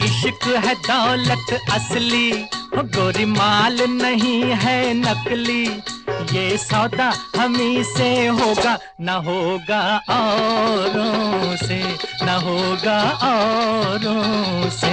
इश्क है दौलत असली, गोरी माल नहीं है नकली। ये सौदा हमी से होगा, न होगा औरों से, न होगा औरों से।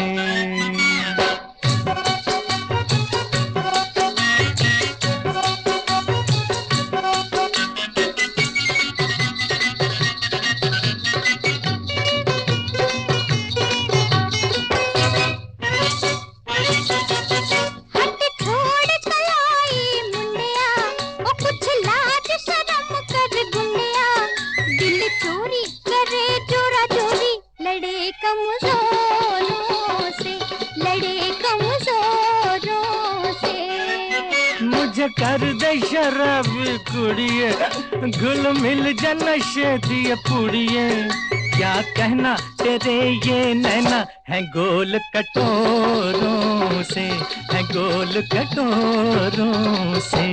मुझे कर दे शराब कुड़िए, घुल मिल जनशे दिए पुड़िए। क्या कहना तेरे ये नैना है गोल कटोरों से, है गोल कटोरों से।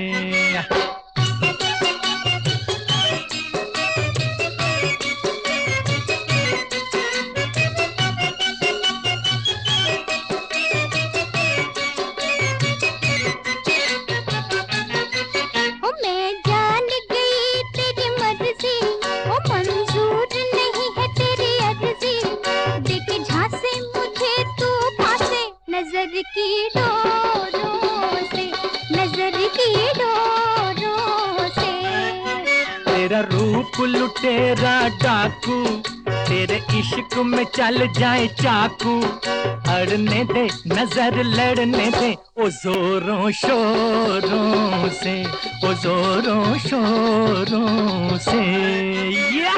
नजर की डोरों से, नजर की डोरों से। तेरा रूप लुटेरा डाकू, तेरे इश्क में चल जाए चाकू। अड़ने दे नजर लड़ने दे, ओ जोरों शोरों से, ओ जोरों शोरों से। या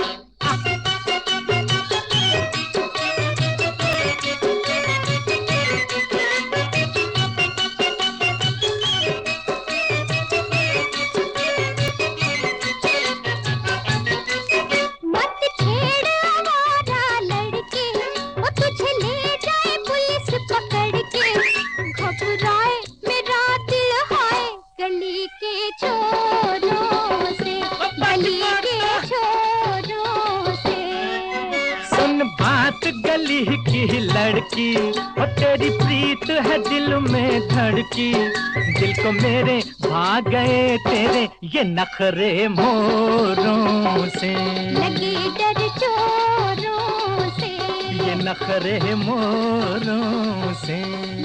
बात गली की लड़की, और तेरी प्रीत है दिल में धड़की। दिल को मेरे भाग गए तेरे ये नखरे मोरों से, लगे डर चोरों से, ये नखरे मोरों से।